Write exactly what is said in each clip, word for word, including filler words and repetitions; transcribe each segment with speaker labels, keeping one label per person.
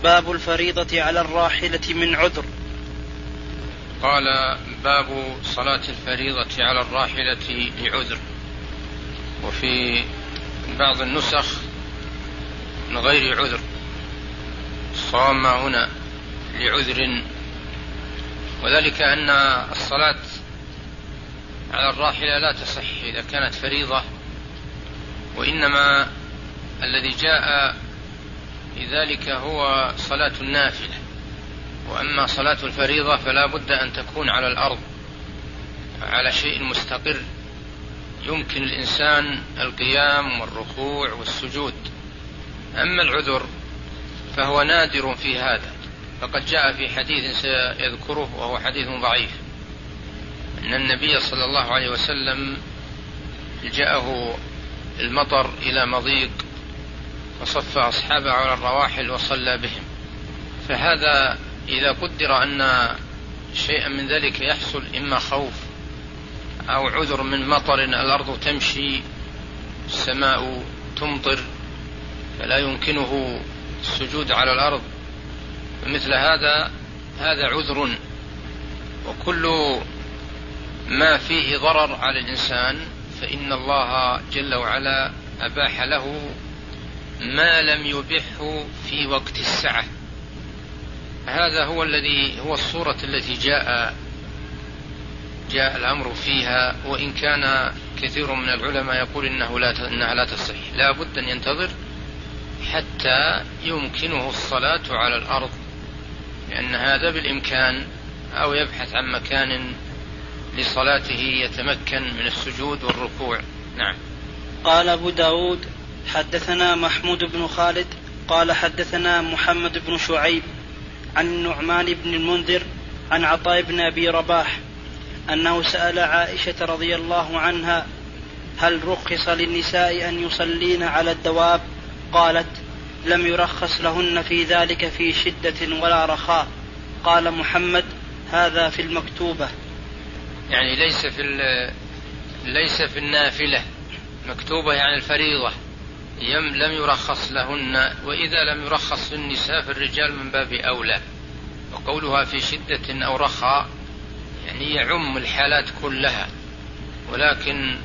Speaker 1: باب الفريضة على الراحلة من عذر.
Speaker 2: قال باب صلاة الفريضة على الراحلة لعذر. وفي بعض النسخ من غير عذر. صام هنا لعذر، وذلك أن الصلاة على الراحلة لا تصح إذا كانت فريضة، وإنما الذي جاء لذلك هو صلاة النافلة. وأما صلاة الفريضة فلا بد أن تكون على الأرض على شيء مستقر يمكن الإنسان القيام والركوع والسجود. أما العذر فهو نادر في هذا، فقد جاء في حديث سيذكره وهو حديث ضعيف أن النبي صلى الله عليه وسلم جاءه المطر إلى مضيق فصف أصحابه على الرواحل وصلى بهم. فهذا إذا قدر أن شيئا من ذلك يحصل، إما خوف أو عذر من مطر الأرض تمشي السماء تمطر فلا يمكنه السجود على الأرض، فمثل هذا هذا عذر. وكل ما فيه ضرر على الإنسان فإن الله جل وعلا أباح له ما لم يبحه في وقت السعة. هذا هو الذي هو الصورة التي جاء جاء الأمر فيها، وإن كان كثير من العلماء يقول إنه لا إنها لا تصح، لا بد أن ينتظر حتى يمكنه الصلاة على الأرض، لأن هذا بالإمكان، أو يبحث عن مكان لصلاته يتمكن من السجود والركوع. نعم.
Speaker 1: قال أبو داود حدثنا محمود بن خالد قال حدثنا محمد بن شعيب عن النعمان بن المنذر عن عطاء بن أبي رباح أنه سأل عائشة رضي الله عنها هل رخص للنساء أن يصلين على الدواب؟ قالت لم يرخص لهن في ذلك في شدة ولا رخاء. قال محمد هذا في المكتوبة،
Speaker 2: يعني ليس في ليس في النافلة، مكتوبة يعني الفريضة يم لم يرخص لهن، وإذا لم يرخص للنساء فالرجال من باب أولى. وقولها في شدة أو رخاء يعني يعم الحالات كلها، ولكن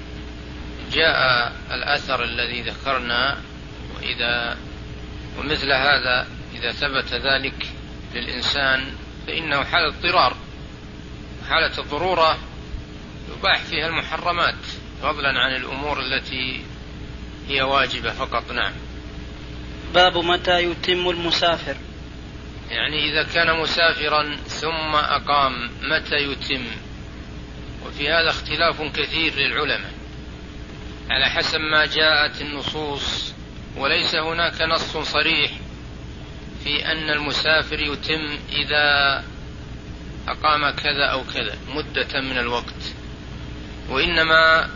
Speaker 2: جاء الأثر الذي ذكرنا، وإذا ومثل هذا إذا ثبت ذلك للإنسان فإنه حالة اضطرار، حالة الضرورة يباح فيها المحرمات فضلا عن الأمور التي هي واجبة فقط. نعم.
Speaker 1: باب متى يتم المسافر،
Speaker 2: يعني إذا كان مسافرا ثم أقام متى يتم؟ وفي هذا اختلاف كثير للعلماء على حسب ما جاءت النصوص، وليس هناك نص صريح في أن المسافر يتم إذا أقام كذا أو كذا مدة من الوقت، وإنما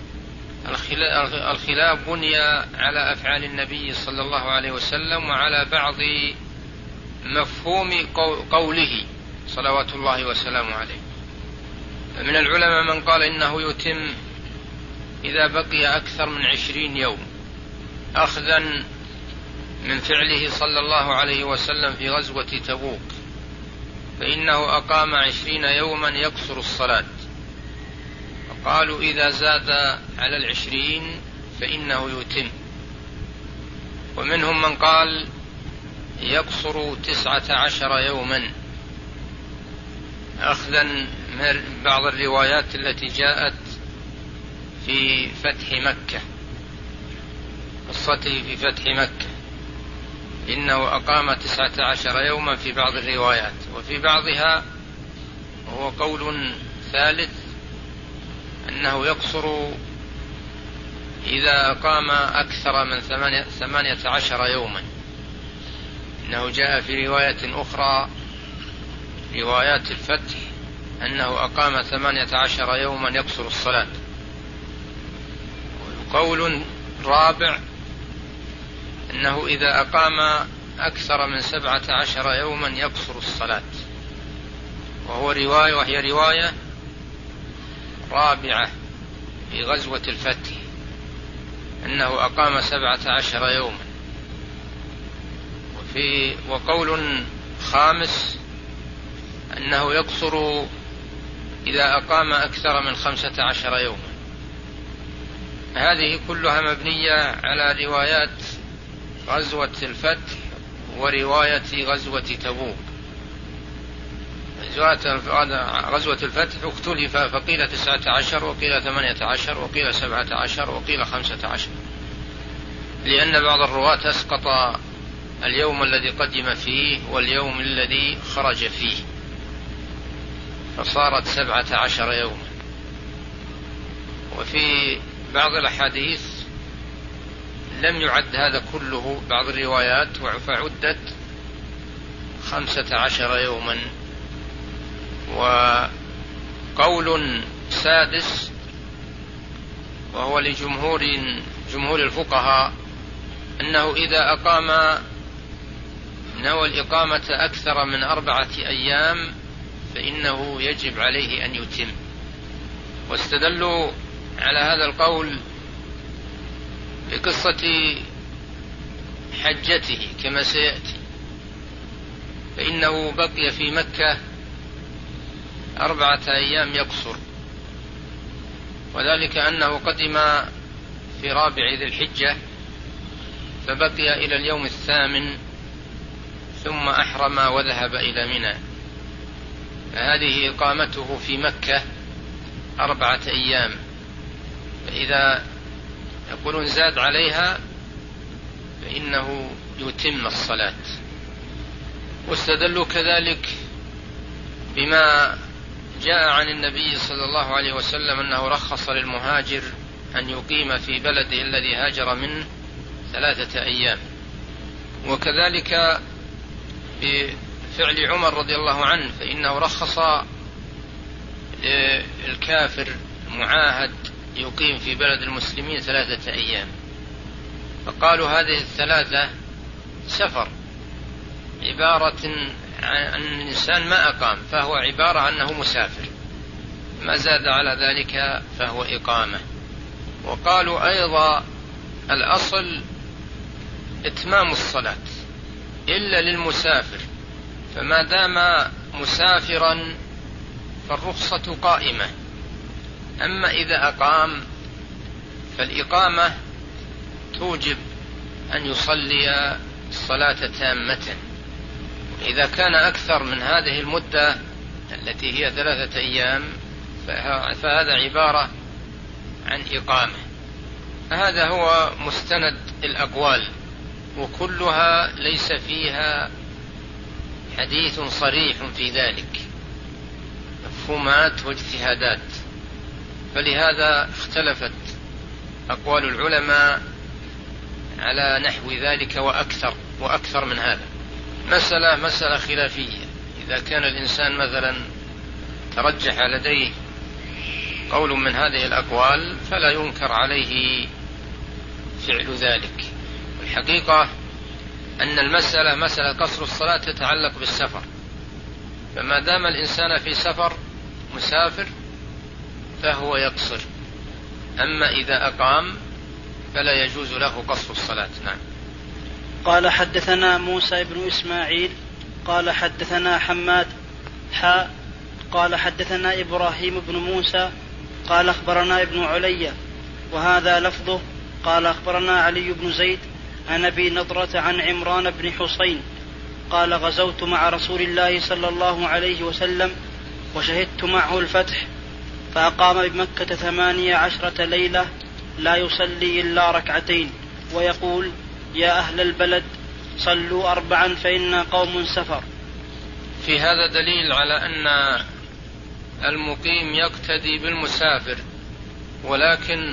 Speaker 2: الخلاف بني على أفعال النبي صلى الله عليه وسلم وعلى بعض مفهوم قوله صلوات الله وسلامه عليه. فمن العلماء من قال إنه يتم إذا بقي أكثر من عشرين يوم، أخذا من فعله صلى الله عليه وسلم في غزوة تبوك، فإنه أقام عشرين يوما يقصر الصلاة. قالوا إذا زاد على العشرين فإنه يتم. ومنهم من قال يقصر تسعة عشر يوما، أخذا من بعض الروايات التي جاءت في فتح مكة، قصته في فتح مكة إنه أقام تسعة عشر يوما في بعض الروايات، وفي بعضها هو قول ثالث أنه يقصر إذا أقام أكثر من ثمانية عشر يوما. إنه جاء في رواية أخرى روايات الفتح أنه أقام ثمانية عشر يوما يقصر الصلاة. قول رابع أنه إذا أقام أكثر من سبعة عشر يوما يقصر الصلاة، وهو رواية وهي رواية رابعة في غزوة الفتح أنه أقام سبعة عشر يوما. وفي في وقول خامس أنه يقصر إذا أقام أكثر من خمسة عشر يوما. هذه كلها مبنية على روايات غزوة الفتح ورواية غزوة تبوك. غزوة الفتح اختلف فقيل تسعة عشر وقيل ثمانية عشر وقيل سبعة عشر وقيل خمسة عشر، لأن بعض الرواة أسقط اليوم الذي قدم فيه واليوم الذي خرج فيه، فصارت سبعة عشر يوما. وفي بعض الأحاديث لم يعد هذا كله، بعض الروايات فعدت خمسة عشر يوما. وقول سادس وهو لجمهور جمهور الفقهاء أنه إذا أقام نوى الإقامة أكثر من أربعة أيام فإنه يجب عليه أن يتم. واستدلوا على هذا القول بقصة حجته كما سيأتي، فإنه بقي في مكة أربعة أيام يقصر، وذلك أنه قدم في رابع ذي الحجة فبقي إلى اليوم الثامن ثم أحرم وذهب إلى منى، فهذه إقامته في مكة أربعة أيام. فإذا يقولون زاد عليها فإنه يتم الصلاة. واستدلوا كذلك بما جاء عن النبي صلى الله عليه وسلم أنه رخص للمهاجر أن يقيم في بلده الذي هاجر منه ثلاثة أيام. وكذلك بفعل عمر رضي الله عنه فإنه رخص للكافر المعاهد يقيم في بلد المسلمين ثلاثة أيام، فقالوا هذه الثلاثة سفر، عبارة عن الإنسان ما أقام فهو عبارة أنه مسافر، ما زاد على ذلك فهو إقامة. وقالوا أيضا الأصل إتمام الصلاة إلا للمسافر، فما دام مسافرا فالرخصة قائمة. أما إذا أقام فالإقامة توجب أن يصلي الصلاة تامة. إذا كان أكثر من هذه المدة التي هي ثلاثة أيام فهذا عبارة عن إقامة. هذا هو مستند الأقوال، وكلها ليس فيها حديث صريح في ذلك، مفهومات واجتهادات، فلهذا اختلفت أقوال العلماء على نحو ذلك وأكثر وأكثر من هذا. مسألة مسألة خلافية، إذا كان الإنسان مثلا ترجح لديه قول من هذه الأقوال فلا ينكر عليه فعل ذلك. الحقيقة أن المسألة مسألة قصر الصلاة تتعلق بالسفر، فما دام الإنسان في سفر مسافر فهو يقصر، أما إذا أقام فلا يجوز له قصر الصلاة. نعم.
Speaker 1: قال حدثنا موسى بن إسماعيل قال حدثنا حماد حاء قال حدثنا إبراهيم بن موسى قال أخبرنا ابن علي وهذا لفظه قال أخبرنا علي بن زيد عن أبي نضرة عن عمران بن حسين قال غزوت مع رسول الله صلى الله عليه وسلم وشهدت معه الفتح، فأقام بمكة ثمانية عشرة ليلة لا يصلي إلا ركعتين ويقول يا أهل البلد صلوا أربعا فإنا قوم سفر.
Speaker 2: في هذا دليل على أن المقيم يقتدي بالمسافر ولكن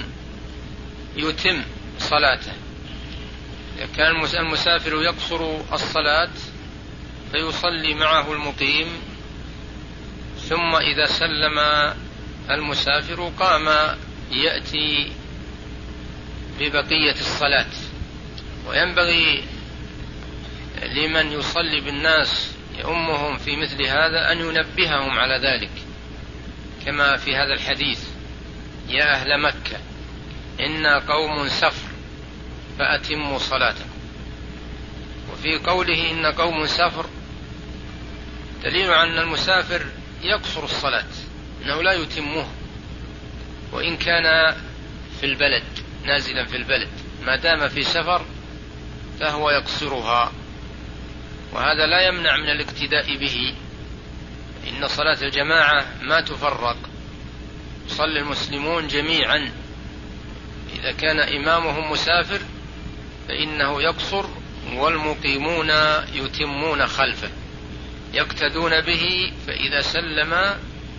Speaker 2: يتم صلاته. إذا كان المسافر يقصر الصلاة فيصلي معه المقيم، ثم إذا سلم المسافر قام يأتي ببقية الصلاة. وينبغي لمن يصلي بالناس يؤمهم في مثل هذا أن ينبههم على ذلك، كما في هذا الحديث يا أهل مكة إنا قوم سفر فأتموا صلاتكم. وفي قوله إن قوم سافر دليل على أن المسافر يقصر الصلاة، إنه لا يتمه وإن كان في البلد نازلا في البلد، ما دام في سفر فهو يقصرها، وهذا لا يمنع من الاقتداء به. إن صلاة الجماعة ما تفرق، يصلي المسلمون جميعا، إذا كان إمامهم مسافر فإنه يقصر والمقيمون يتمون خلفه يقتدون به، فإذا سلم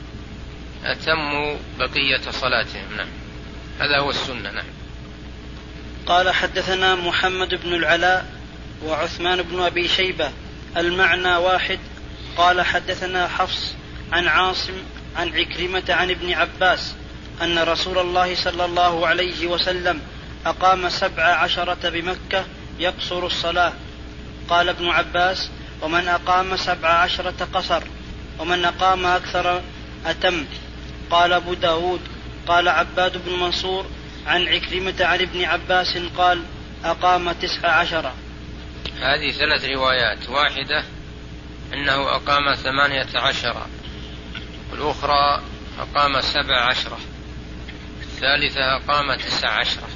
Speaker 2: أتموا بقية صلاتهم. نعم، هذا هو السنة. نعم.
Speaker 1: قال حدثنا محمد بن العلاء وعثمان بن أبي شيبة المعنى واحد. قال حدثنا حفص عن عاصم عن عكرمة عن ابن عباس أن رسول الله صلى الله عليه وسلم أقام سبع عشرة بمكة يقصر الصلاة. قال ابن عباس: ومن أقام سبع عشرة قصر، ومن أقام أكثر أتم. قال أبو داود: قال عباد بن منصور عن عكرمة عن ابن عباس قال: أقام تسع عشرة.
Speaker 2: هذه ثلاث روايات، واحدة أنه أقام ثمانية عشرة، والأخرى أقام سبع عشرة، الثالثة أقام تسع عشرة.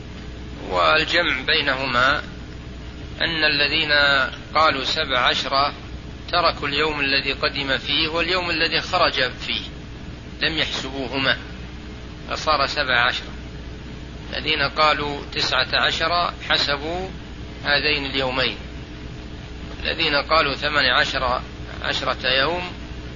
Speaker 2: والجمع بينهما أن الذين قالوا سبع عشرة تركوا اليوم الذي قدم فيه واليوم الذي خرج فيه، لم يحسبوهما فصار سبع عشرة. الذين قالوا تسعة عشرة حسبوا هذين اليومين، الذين قالوا ثمانية عشر عشرة يوم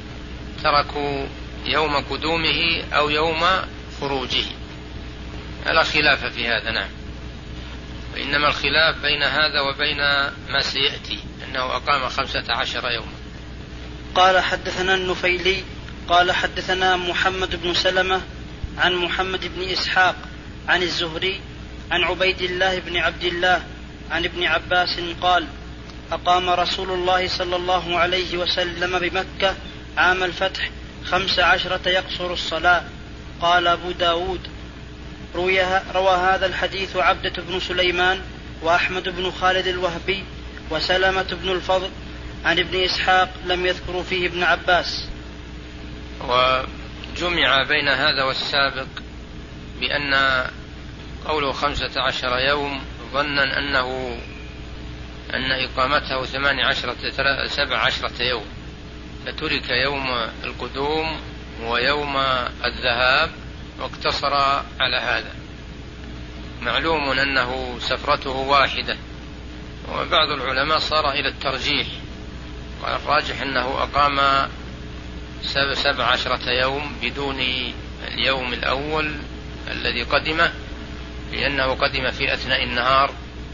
Speaker 2: تركوا يوم قدومه أو يوم خروجه. لا خلاف في هذا. نعم. وإنما الخلاف بين هذا وبين ما سيأتي، أنه أقام خمسة عشر يوما.
Speaker 1: قال حدثنا النفيلي قال حدثنا محمد بن سلمة عن محمد بن إسحاق عن الزهري عن عبيد الله بن عبد الله عن ابن عباس قال: أقام رسول الله صلى الله عليه وسلم بمكة عام الفتح خمس عشرة يقصر الصلاة. قال أبو داود: روى هذا الحديث عبدة بن سليمان وأحمد بن خالد الوهبي وسلمة بن الفضل عن ابن إسحاق، لم يذكروا فيه ابن عباس.
Speaker 2: وجمع بين هذا والسابق بأن قوله خمسة عشر يوم ظنا أنه أن إقامته ثمان عشرة سبع عشرة يوم، فترك يوم القدوم ويوم الذهاب واقتصر على هذا. معلوم أنه سفرته واحدة، وبعض العلماء صار إلى الترجيح، والراجح أنه أقام سبع عشرة يوم بدون اليوم الأول الذي قدمه، لأنه قدم في أثناء النهار،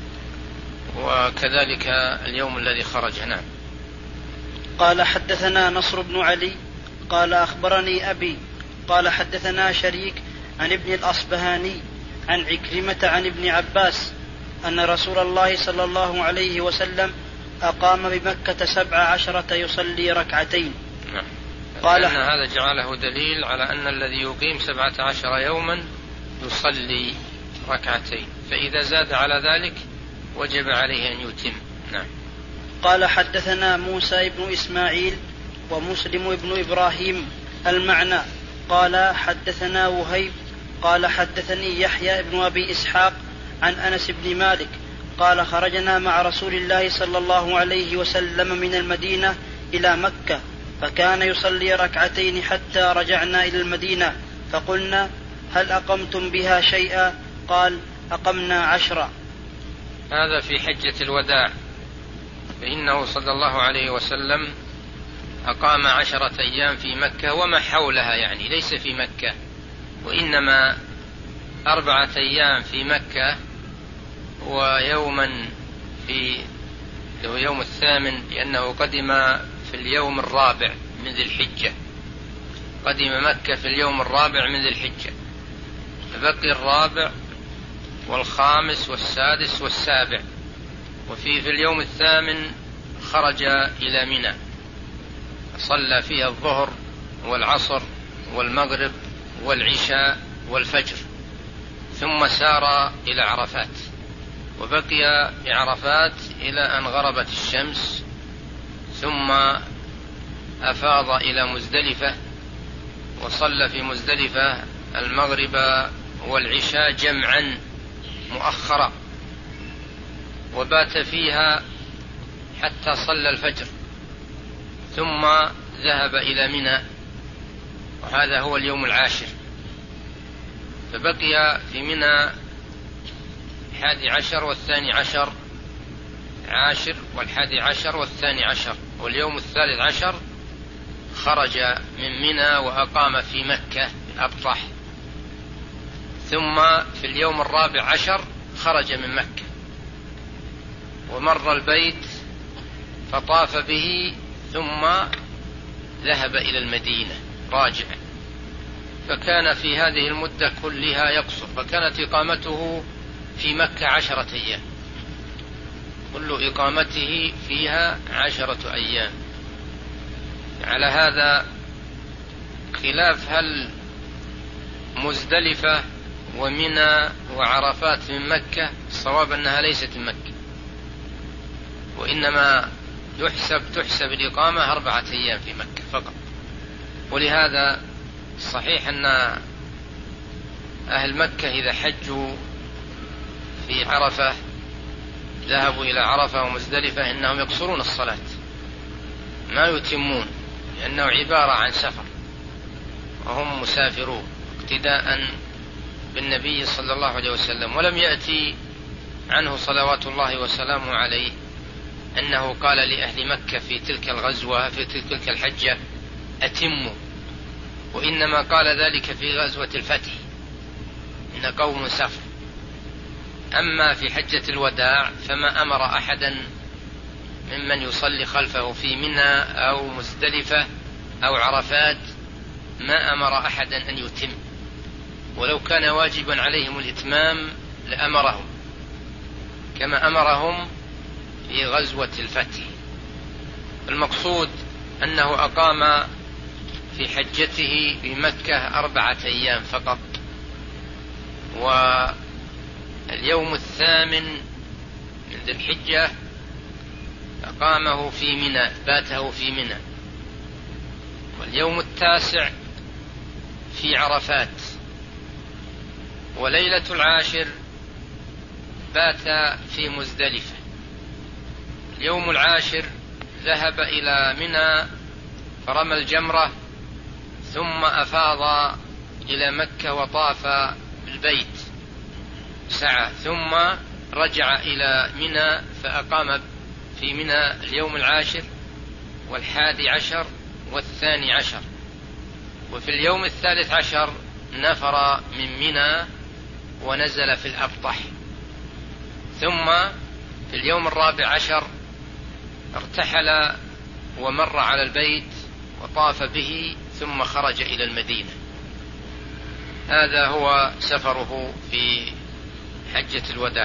Speaker 2: وكذلك اليوم الذي خرج. نعم.
Speaker 1: قال حدثنا نصر بن علي قال أخبرني أبي قال حدثنا شريك عن ابن الأصبهاني عن عكرمة عن ابن عباس أن رسول الله صلى الله عليه وسلم أقام بمكة سبع عشرة يصلي ركعتين.
Speaker 2: نعم. قال أن هذا جعله دليل على أن الذي يقيم سبعة عشر يوما يصلي ركعتين، فإذا زاد على ذلك وجب عليه أن يتم. نعم.
Speaker 1: قال حدثنا موسى بن إسماعيل ومسلم بن إبراهيم المعنى. قال حدثنا وهيب قال حدثني يحيى بن أبي إسحاق عن أنس بن مالك قال: خرجنا مع رسول الله صلى الله عليه وسلم من المدينة إلى مكة، فكان يصلي ركعتين حتى رجعنا إلى المدينة، فقلنا: هل أقمتم بها شيئا؟ قال: أقمنا عشرا.
Speaker 2: هذا في حجة الوداع، فإنه صلى الله عليه وسلم أقام عشرة أيام في مكة وما حولها، يعني ليس في مكة، وإنما أربعة أيام في مكة ويوما في له يوم الثامن، لأنه قدم في اليوم الرابع من ذي الحجة، قدم مكة في اليوم الرابع من ذي الحجة، فبقي الرابع والخامس والسادس والسابع، وفي في اليوم الثامن خرج إلى منى، صلى فيها الظهر والعصر والمغرب والعشاء والفجر، ثم سار إلى عرفات، وبقي بعرفات إلى أن غربت الشمس، ثم أفاض إلى مزدلفة وصلى في مزدلفة المغرب والعشاء جمعا مؤخرا، وبات فيها حتى صلى الفجر، ثم ذهب إلى منى، وهذا هو اليوم العاشر. فبقي في منى الحادي عشر والثاني عشر عاشر، والحادي عشر والثاني عشر، واليوم الثالث عشر خرج من منى وأقام في مكة الأبطح، ثم في اليوم الرابع عشر خرج من مكة ومر البيت فطاف به، ثم ذهب إلى المدينة راجعا، فكان في هذه المدة كلها يقصر، فكانت إقامته في مكة عشرة أيام، كل إقامته فيها عشرة أيام. على هذا خلاف هل مزدلفة ومنى وعرفات من مكة، الصواب أنها ليست من مكة، وإنما يحسب تحسب الإقامة أربعة أيام في مكة فقط. ولهذا صحيح أن أهل مكة إذا حجوا في عرفة ذهبوا إلى عرفة ومزدلفة إنهم يقصرون الصلاة ما يتمون، لأنه عبارة عن سفر وهم مسافرون اقتداء بالنبي صلى الله عليه وسلم. ولم يأتي عنه صلوات الله وسلامه عليه أنه قال لأهل مكة في تلك الغزوة في تلك الحجة أتموا، وإنما قال ذلك في غزوة الفتح إن قوم سفر. أما في حجة الوداع فما أمر أحدا ممن يصلي خلفه في منى أو مزدلفة أو عرفات، ما أمر أحدا أن يتم، ولو كان واجبا عليهم الإتمام لأمرهم كما أمرهم في غزوة الفتح. المقصود أنه أقام في حجته بمكة أربعة أيام فقط، واليوم الثامن من ذي الحجة أقامه في منى، باته في منى، واليوم التاسع في عرفات، وليلة العاشر بات في مزدلفة. اليوم العاشر ذهب إلى منى فرمى الجمرة، ثم أفاض إلى مكة وطاف بالبيت سعى، ثم رجع إلى منى فأقام في منى اليوم العاشر والحادي عشر والثاني عشر. وفي اليوم الثالث عشر نفر من منى ونزل في الأبطح، ثم في اليوم الرابع عشر ارتحل ومر على البيت وطاف به، ثم خرج إلى المدينة. هذا هو سفره في حجة الوداع.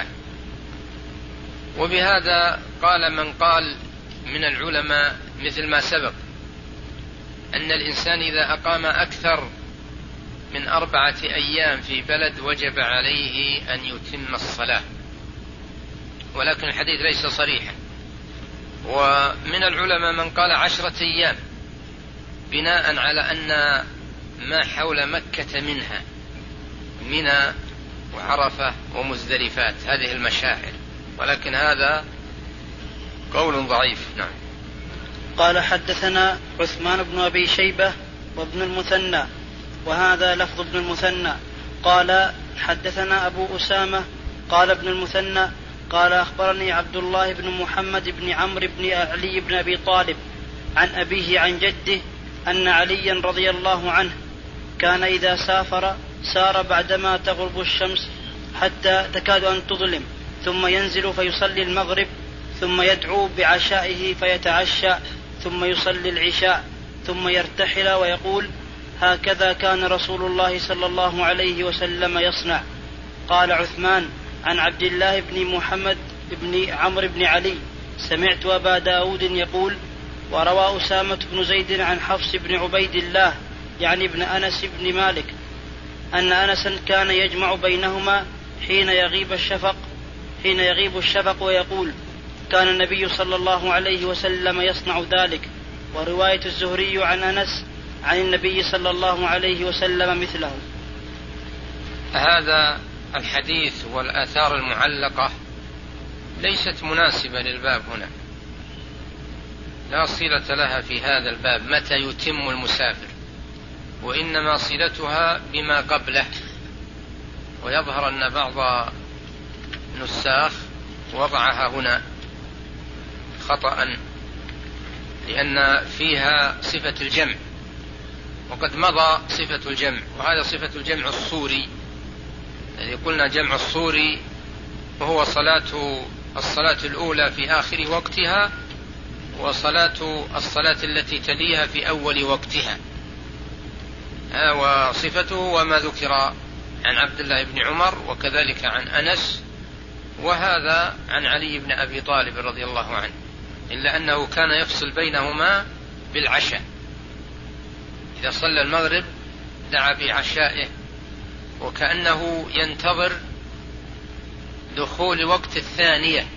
Speaker 2: وبهذا قال من قال من العلماء مثل ما سبق أن الإنسان إذا أقام أكثر من أربعة أيام في بلد وجب عليه أن يتم الصلاة، ولكن الحديث ليس صريحا. ومن العلماء من قال عشرة أيام بناء على أن ما حول مكة منها منى وعرفة ومزدلفات هذه المشاعر، ولكن هذا قول ضعيف. نعم.
Speaker 1: قال حدثنا عثمان بن أبي شيبة وابن المثنى، وهذا لفظ ابن المثنى. قال حدثنا أبو أسامة قال ابن المثنى قال أخبرني عبد الله بن محمد بن عمرو بن علي بن أبي طالب عن أبيه عن جده أن عليا رضي الله عنه كان إذا سافر سار بعدما تغرب الشمس حتى تكاد أن تظلم، ثم ينزل فيصلي المغرب، ثم يدعو بعشائه فيتعشى، ثم يصلي العشاء، ثم يرتحل ويقول: هكذا كان رسول الله صلى الله عليه وسلم يصنع. قال عثمان عن عبد الله بن محمد بن عمرو بن علي: سمعت أبا داود يقول. وروى أسامة بن زيد عن حفص بن عبيد الله يعني ابن أنس بن مالك أن أنسا كان يجمع بينهما حين يغيب الشفق حين يغيب الشفق ويقول كان النبي صلى الله عليه وسلم يصنع ذلك. ورواية الزهري عن أنس عن النبي صلى الله عليه وسلم مثله.
Speaker 2: هذا الحديث والآثار المعلقة ليست مناسبة للباب هنا، لا صلة لها في هذا الباب متى يتم المسافر، وإنما صلتها بما قبله. ويظهر أن بعض النساخ وضعها هنا خطأ، لأن فيها صفة الجمع، وقد مضى صفة الجمع، وهذا صفة الجمع الصوري الذي قلنا جمع الصوري وهو صلاة الصلاة الأولى في آخر وقتها، وصلاة الصلاة التي تليها في أول وقتها، وصفته وما ذكر عن عبد الله بن عمر وكذلك عن أنس، وهذا عن علي بن أبي طالب رضي الله عنه، إلا أنه كان يفصل بينهما بالعشاء، إذا صلى المغرب دعا بعشائه، وكأنه ينتظر دخول وقت الثانية،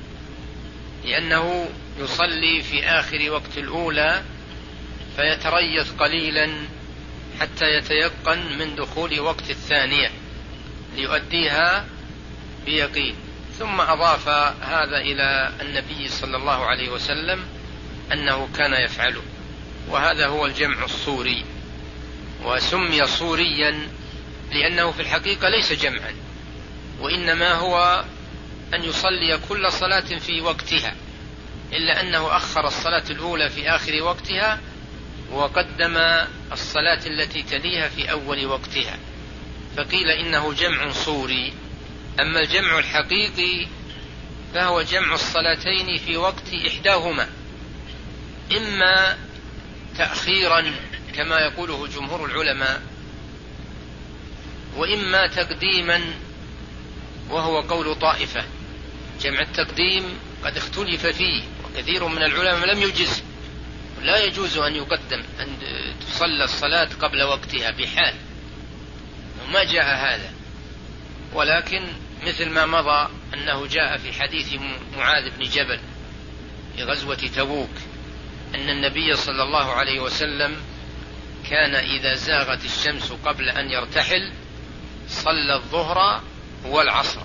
Speaker 2: لأنه يصلي في آخر وقت الأولى فيتريث قليلا حتى يتيقن من دخول وقت الثانية ليؤديها بيقين. ثم أضاف هذا إلى النبي صلى الله عليه وسلم أنه كان يفعله، وهذا هو الجمع الصوري، وسمي صوريا لأنه في الحقيقة ليس جمعا، وإنما هو أن يصلي كل صلاة في وقتها، إلا أنه أخر الصلاة الأولى في آخر وقتها وقدم الصلاة التي تليها في أول وقتها، فقيل إنه جمع صوري. أما الجمع الحقيقي فهو جمع الصلاتين في وقت إحداهما، إما تأخيرا كما يقوله جمهور العلماء، وإما تقديما وهو قول طائفة. جمع التقديم قد اختلف فيه، وكثير من العلماء لم يجز، لا يجوز أن يقدم أن تصلى الصلاة قبل وقتها بحال، وما جاء هذا. ولكن مثل ما مضى أنه جاء في حديث معاذ بن جبل في غزوة تبوك أن النبي صلى الله عليه وسلم كان إذا زاغت الشمس قبل أن يرتحل صلى الظهر والعصر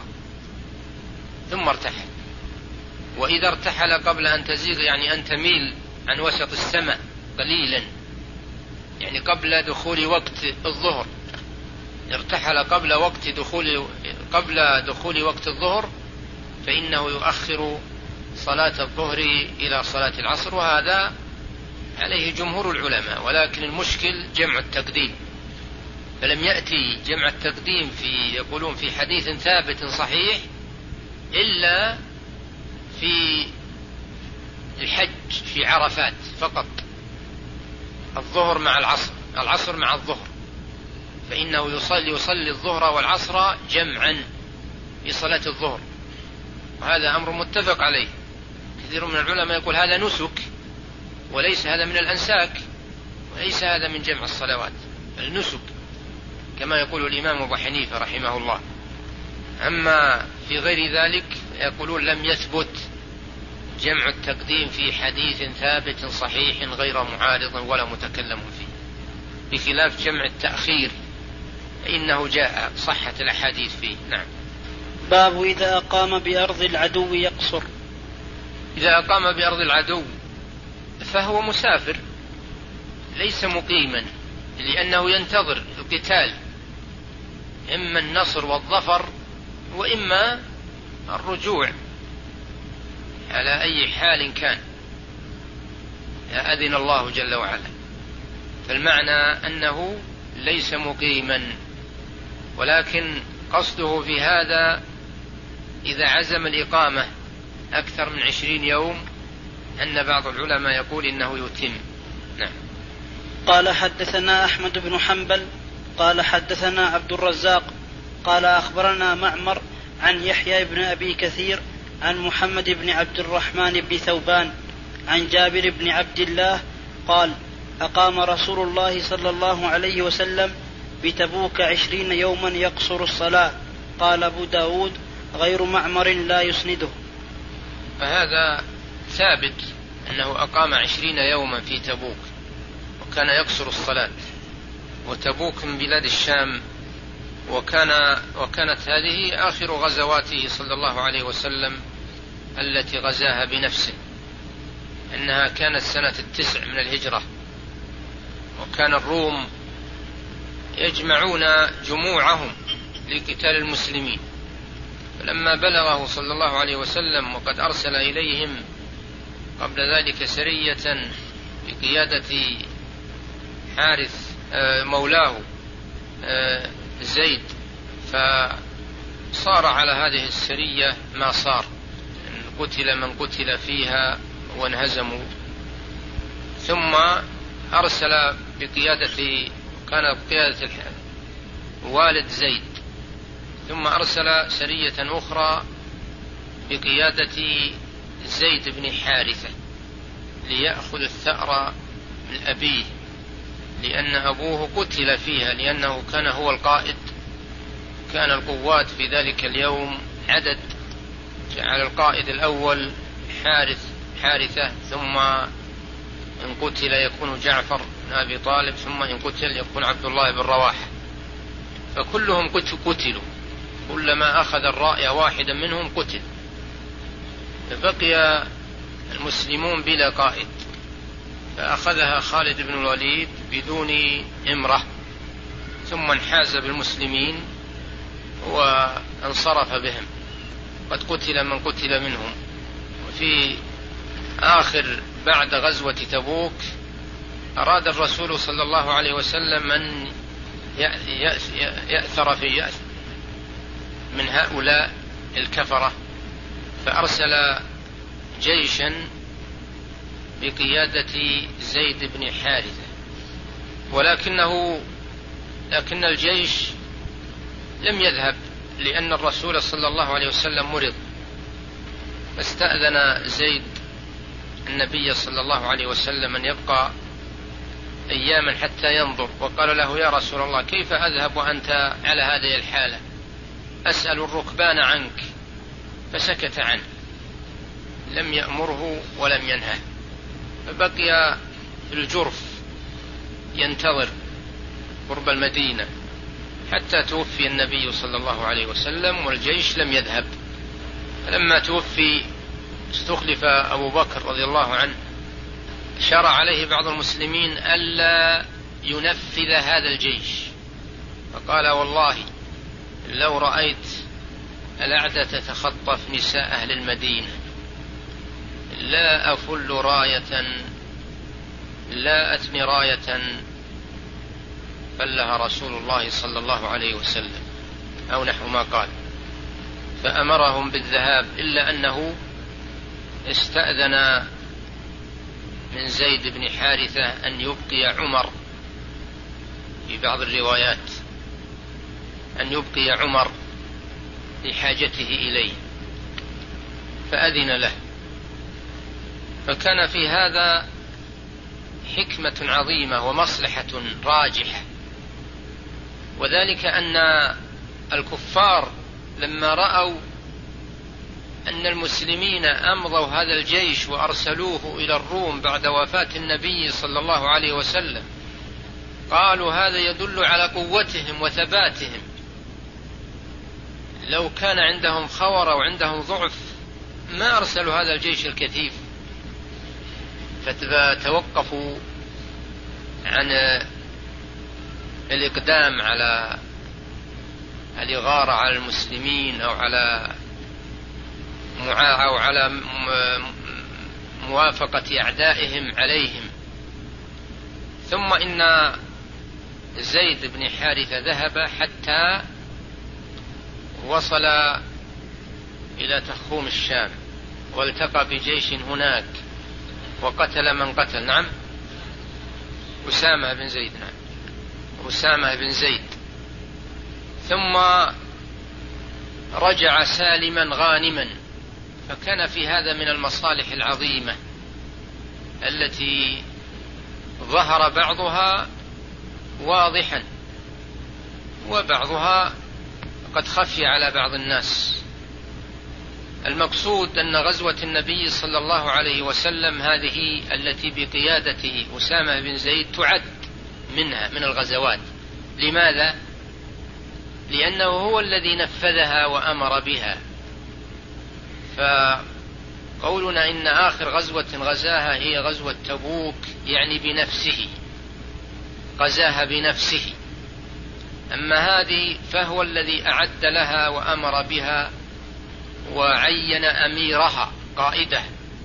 Speaker 2: ثم ارتحل، وإذا ارتحل قبل أن تزيغ يعني أن تميل عن وسط السماء قليلا، يعني قبل دخول وقت الظهر، ارتحل قبل وقت دخول قبل دخول وقت الظهر، فإنه يؤخر صلاة الظهر إلى صلاة العصر، وهذا عليه جمهور العلماء. ولكن المشكل جمع التقديم، فلم يأتي جمع التقديم في يقولون في حديث ثابت صحيح إلا في الحج في عرفات فقط، الظهر مع العصر، العصر مع الظهر، فإنه يصلي يصلي الظهر والعصر جمعا في صلاة الظهر، وهذا أمر متفق عليه. كثير من العلماء يقول هذا نسك وليس هذا من الأنساك، وليس هذا من جمع الصلوات، النسك كما يقول الإمام أبو حنيفة رحمه الله. أما في غير ذلك يقولون لم يثبت جمع التقديم في حديث ثابت صحيح غير معارض ولا متكلم فيه، بخلاف جمع التأخير إنه جاء صحة الأحاديث فيه. نعم.
Speaker 1: باب إذا أقام بأرض العدو يقصر.
Speaker 2: إذا أقام بأرض العدو فهو مسافر ليس مقيما، لأنه ينتظر القتال، إما النصر والظفر وإما الرجوع على أي حال كان أذن الله جل وعلا. فالمعنى أنه ليس مقيما، ولكن قصده في هذا إذا عزم الإقامة أكثر من عشرين يوم أن بعض العلماء يقول إنه يتم. نعم.
Speaker 1: قال حدثنا أحمد بن حنبل قال حدثنا عبد الرزاق قال أخبرنا معمر عن يحيى بن أبي كثير عن محمد بن عبد الرحمن بن ثوبان عن جابر بن عبد الله قال أقام رسول الله صلى الله عليه وسلم بتبوك عشرين يوما يقصر الصلاة. قال أبو داود غير معمر لا يسنده.
Speaker 2: فهذا ثابت أنه أقام عشرين يوما في تبوك وكان يقصر الصلاة، وتبوك من بلاد الشام، وكان وكانت هذه آخر غزواته صلى الله عليه وسلم التي غزاها بنفسه، إنها كانت سنة التسع من الهجرة، وكان الروم يجمعون جموعهم لقتال المسلمين. فلما بلغه صلى الله عليه وسلم وقد أرسل إليهم قبل ذلك سرية بقيادة حارث مولاه زيد، فصار على هذه السرية ما صار، قتل من قتل فيها وانهزموا. ثم أرسل بقيادة كان بقيادة والد زيد، ثم أرسل سرية أخرى بقيادة زيد بن حارثة ليأخذ الثأر من أبيه، لأن أبوه قتل فيها، لأنه كان هو القائد. كان القوات في ذلك اليوم عدد، جعل القائد الأول حارث حارثة، ثم إن قتل يكون جعفر بن أبي طالب، ثم إن قتل يكون عبد الله بن رواحة، فكلهم قتلوا، كلما أخذ الراية واحدا منهم قتل. فبقي المسلمون بلا قائد، فأخذها خالد بن الوليد بدون إمرة، ثم انحاز بالمسلمين وانصرف بهم، قد قتل من قتل منهم. وفي آخر بعد غزوة تبوك أراد الرسول صلى الله عليه وسلم أن يأثر في يأس من هؤلاء الكفرة، فأرسل جيشا بقيادة زيد بن حارثة، ولكنه لكن الجيش لم يذهب، لأن الرسول صلى الله عليه وسلم مرض، فاستأذن زيد النبي صلى الله عليه وسلم أن يبقى أياما حتى ينظر، وقال له: يا رسول الله، كيف أذهب وأنت على هذه الحالة؟ أسأل الركبان عنك. فسكت عنه، لم يأمره ولم ينهه، فبقي في الجرف ينتظر قرب المدينة حتى توفي النبي صلى الله عليه وسلم والجيش لم يذهب. فلما توفي استخلف أبو بكر رضي الله عنه، شرع عليه بعض المسلمين ألا ينفذ هذا الجيش، فقال: والله لو رأيت الأعداء تتخطف نساء أهل المدينة لا أفل راية لا أتني راية فلها رسول الله صلى الله عليه وسلم، أو نحو ما قال. فأمرهم بالذهاب، إلا أنه استأذن من زيد بن حارثة أن يبقي عمر، في بعض الروايات أن يبقي عمر لحاجته إليه، فأذن له. فكان في هذا حكمة عظيمة ومصلحة راجحة، وذلك أن الكفار لما رأوا أن المسلمين أمضوا هذا الجيش وأرسلوه إلى الروم بعد وفاة النبي صلى الله عليه وسلم، قالوا: هذا يدل على قوتهم وثباتهم، لو كان عندهم خور أو عندهم ضعف ما أرسلوا هذا الجيش الكثيف. فتوقفوا عن الإقدام على الإغارة على المسلمين أو على أو على موافقة أعدائهم عليهم. ثم إن زيد بن حارثة ذهب حتى وصل إلى تخوم الشام، والتقى بجيش هناك وقتل من قتل. نعم، أسامة بن زيد. نعم، أسامة بن زيد. ثم رجع سالما غانما. فكان في هذا من المصالح العظيمة التي ظهر بعضها واضحا وبعضها قد خفي على بعض الناس. المقصود أن غزوة النبي صلى الله عليه وسلم هذه التي بقيادته أسامة بن زيد تعد منها من الغزوات. لماذا؟ لأنه هو الذي نفذها وأمر بها. فقولنا إن آخر غزوة غزاها هي غزوة تبوك يعني بنفسه، غزاها بنفسه. أما هذه فهو الذي أعد لها وأمر بها وعين أميرها قائده،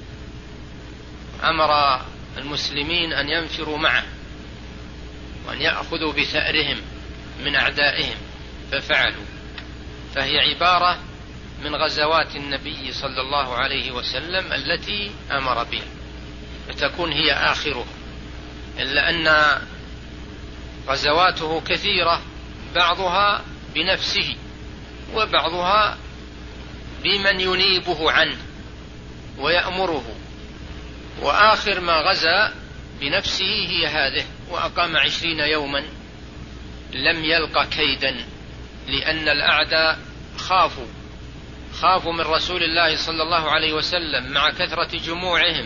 Speaker 2: أمر المسلمين أن ينفروا معه وأن يأخذوا بثأرهم من أعدائهم ففعلوا. فهي عبارة من غزوات النبي صلى الله عليه وسلم التي أمر بها، فتكون هي آخرها، إلا أن غزواته كثيرة، بعضها بنفسه وبعضها بمن ينيبه عنه ويأمره. وآخر ما غزا بنفسه هي هذه، وأقام عشرين يوما لم يلق كيدا، لأن الأعداء خافوا خافوا من رسول الله صلى الله عليه وسلم مع كثرة جموعهم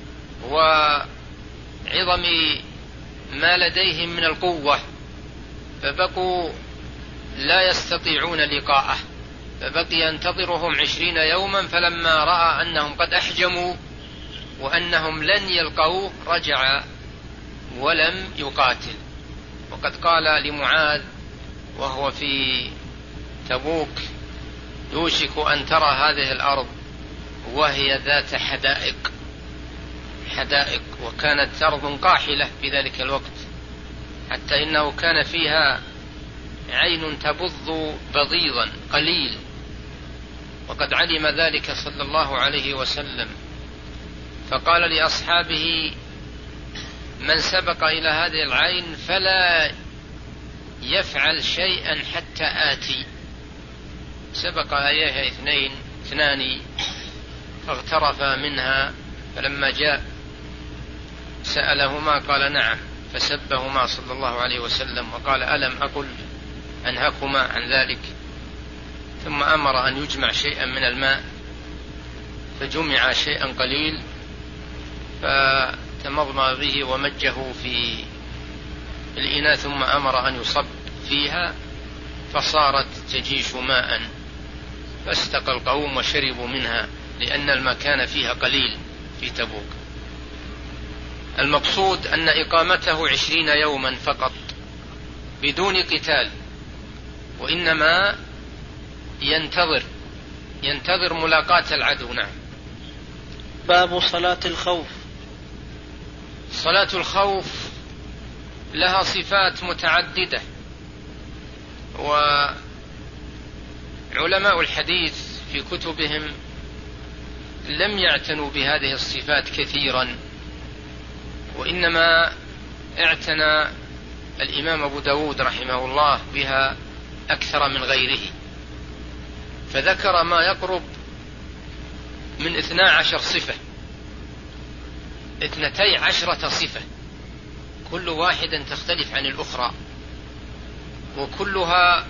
Speaker 2: وعظم ما لديهم من القوة، فبقوا لا يستطيعون لقاءه، فبقي ينتظرهم عشرين يوما. فلما رأى أنهم قد أحجموا وأنهم لن يلقوه رجع ولم يقاتل. وقد قال لمعاذ وهو في تبوك: يوشك أن ترى هذه الأرض وهي ذات حدائق حدائق وكانت أرض قاحلة في ذلك الوقت، حتى إنه كان فيها عين تبض بضيضا قليل، وقد علم ذلك صلى الله عليه وسلم، فقال لأصحابه: من سبق إلى هذه العين فلا يفعل شيئا حتى آتي. سبق إليها اثنين اثنان فاغترفا منها، فلما جاء سألهما قال: نعم، فسبهما صلى الله عليه وسلم وقال: ألم أقل أنهكما عن ذلك؟ ثم أمر أن يجمع شيئا من الماء، فجمع شيئا قليل فتمضمض به ومجه في الإناء، ثم أمر أن يصب فيها فصارت تجيش ماء، فاستقى القوم وشربوا منها، لأن المكان فيها قليل في تبوك. المقصود أن إقامته عشرين يوما فقط بدون قتال، وإنما ينتظر ينتظر ملاقاة العدو. نعم.
Speaker 1: باب صلاة الخوف.
Speaker 2: صلاة الخوف لها صفات متعددة، وعلماء الحديث في كتبهم لم يعتنوا بهذه الصفات كثيرا، وإنما اعتنى الإمام أبو داود رحمه الله بها أكثر من غيره، فذكر ما يقرب من اثنا عشر صفة اثنتي عشرة صفة، كل واحدة تختلف عن الأخرى، وكلها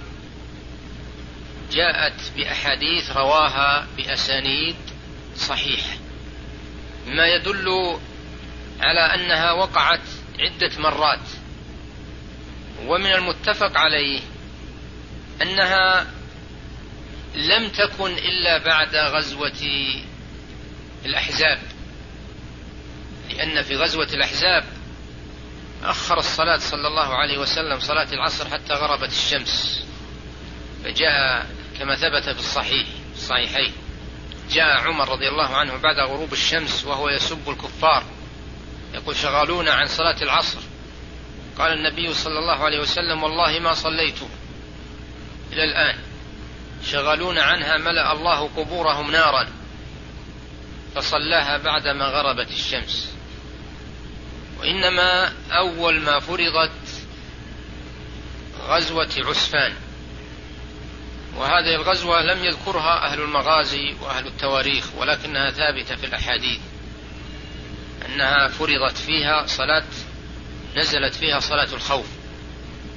Speaker 2: جاءت بأحاديث رواها بأسانيد صحيحة، ما يدل على أنها وقعت عدة مرات. ومن المتفق عليه أنها لم تكن إلا بعد غزوة الأحزاب، لأن في غزوة الأحزاب أخر الصلاة صلى الله عليه وسلم صلاة العصر حتى غربت الشمس، فجاء كما ثبت في الصحيح الصحيحين جاء عمر رضي الله عنه بعد غروب الشمس وهو يسب الكفار يقول: شغلونا عن صلاة العصر. قال النبي صلى الله عليه وسلم: والله ما صليته إلى الآن، شغلونا عنها ملأ الله قبورهم نارا، فصلاها بعدما غربت الشمس. وإنما أول ما فرضت غزوة عسفان، وهذه الغزوة لم يذكرها أهل المغازي وأهل التواريخ، ولكنها ثابتة في الأحاديث أنها فرضت فيها صلاة نزلت فيها صلاة الخوف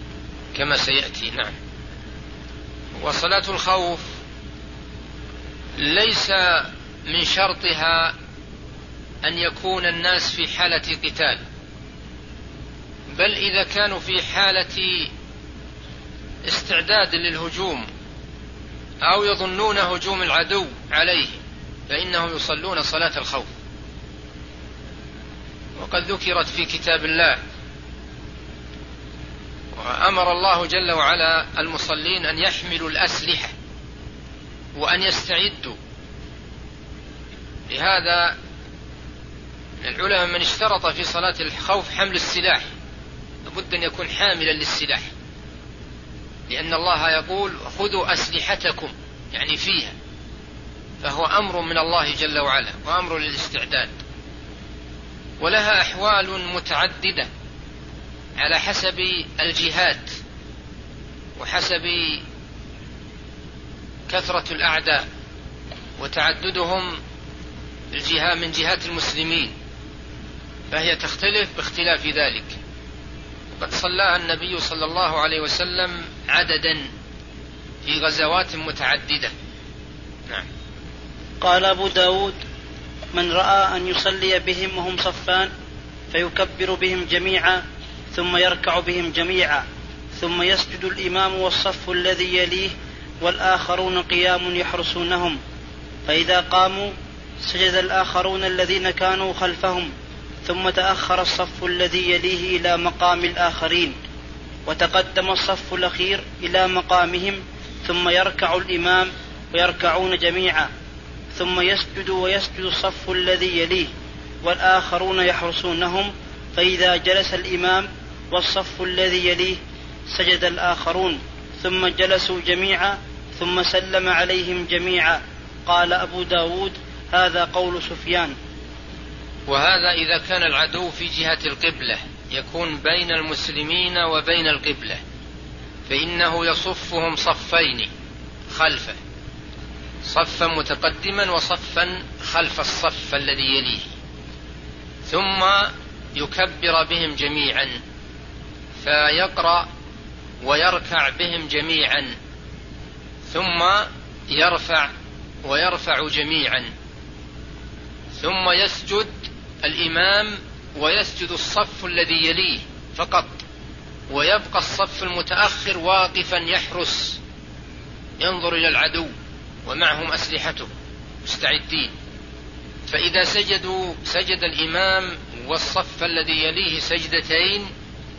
Speaker 2: كما سيأتي. نعم. وصلاة الخوف ليس من شرطها أن يكون الناس في حالة قتال، بل إذا كانوا في حالة استعداد للهجوم أو يظنون هجوم العدو عليه فإنهم يصلون صلاة الخوف. وقد ذكرت في كتاب الله، وأمر الله جل وعلا المصلين أن يحملوا الأسلحة وأن يستعدوا. لهذا العلماء من اشترط في صلاة الخوف حمل السلاح، لابد أن يكون حاملا للسلاح، لأن الله يقول خذوا أسلحتكم، يعني فيها، فهو أمر من الله جل وعلا وأمر للاستعداد. ولها أحوال متعددة على حسب الجهات وحسب كثرة الأعداء وتعددهم الجهة من جهات المسلمين، فهي تختلف باختلاف ذلك. وقد صلاها النبي صلى الله عليه وسلم عددا في غزوات متعددة. نعم.
Speaker 1: قال أبو داود: من رأى أن يصلي بهم وهم صفان فيكبر بهم جميعا ثم يركع بهم جميعا ثم يسجد الإمام والصف الذي يليه والآخرون قيام يحرسونهم، فإذا قاموا سجد الآخرون الذين كانوا خلفهم، ثم تأخر الصف الذي يليه إلى مقام الآخرين، وتقدم الصف الأخير إلى مقامهم، ثم يركع الإمام ويركعون جميعا، ثم يسجد ويسجد الصف الذي يليه والآخرون يحرسونهم، فإذا جلس الإمام والصف الذي يليه سجد الآخرون، ثم جلسوا جميعا، ثم سلم عليهم جميعا. قال أبو داود: هذا قول سفيان.
Speaker 2: وهذا إذا كان العدو في جهة القبلة، يكون بين المسلمين وبين القبلة، فإنه يصفهم صفين خلفه، صفا متقدما وصفا خلف الصف الذي يليه، ثم يكبر بهم جميعا فيقرأ ويركع بهم جميعا، ثم يرفع ويرفع جميعا، ثم يسجد الإمام ويسجد الصف الذي يليه فقط، ويبقى الصف المتأخر واقفا يحرس ينظر إلى العدو ومعهم أسلحته مستعدين. فإذا سجدوا سجد الإمام والصف الذي يليه سجدتين،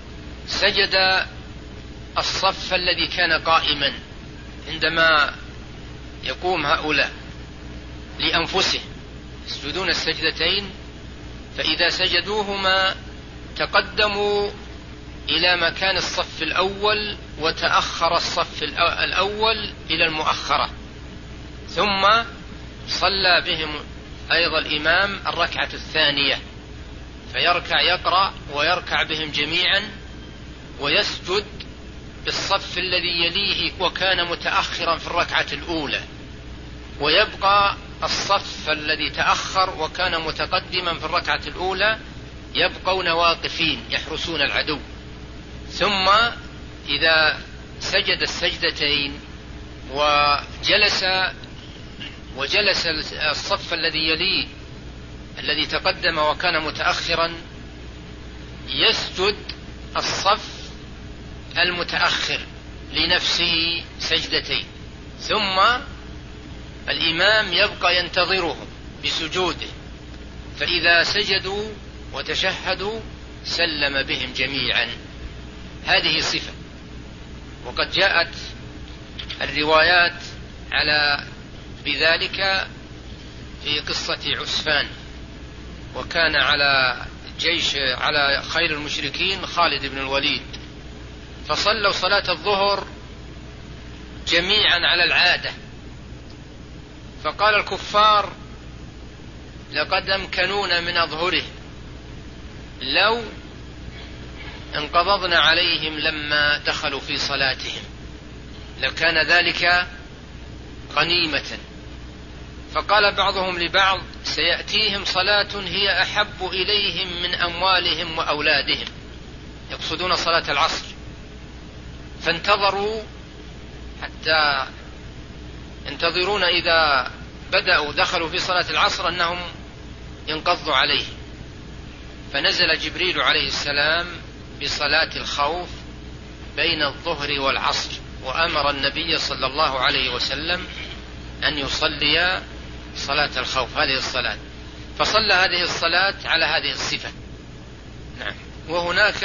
Speaker 2: سجد الصف الذي كان قائما عندما يقوم هؤلاء لأنفسهم يسجدون السجدتين، فإذا سجدوهما تقدموا إلى مكان الصف الأول وتأخر الصف الأول إلى المؤخرة، ثم صلى بهم أيضا الإمام الركعة الثانية، فيركع يقرأ ويركع بهم جميعا ويسجد بالصف الذي يليه وكان متأخرا في الركعة الأولى، ويبقى الصف الذي تأخر وكان متقدما في الركعة الأولى يبقون واقفين يحرسون العدو. ثم إذا سجد السجدتين وجلس وجلس الصف الذي يليه الذي تقدم وكان متأخرا، يسجد الصف المتأخر لنفسه سجدتين، ثم الإمام يبقى ينتظرهم بسجوده، فإذا سجدوا وتشهدوا سلم بهم جميعا. هذه صفة. وقد جاءت الروايات على بذلك في قصة عسفان، وكان على جيش على خير المشركين خالد بن الوليد، فصلوا صلاة الظهر جميعا على العادة، فقال الكفار: لقد أمكنونا من أظهره، لو انقضضنا عليهم لما دخلوا في صلاتهم لكان ذلك غنيمة. فقال بعضهم لبعض: سيأتيهم صلاة هي أحب إليهم من أموالهم وأولادهم، يقصدون صلاة العصر. فانتظروا حتى ينتظرون إذا بدأوا دخلوا في صلاة العصر أنهم ينقضوا عليه، فنزل جبريل عليه السلام بصلاة الخوف بين الظهر والعصر، وأمر النبي صلى الله عليه وسلم أن يصلي صلاة الخوف، هذه الصلاة، فصلى هذه الصلاة على هذه الصفة. نعم. وهناك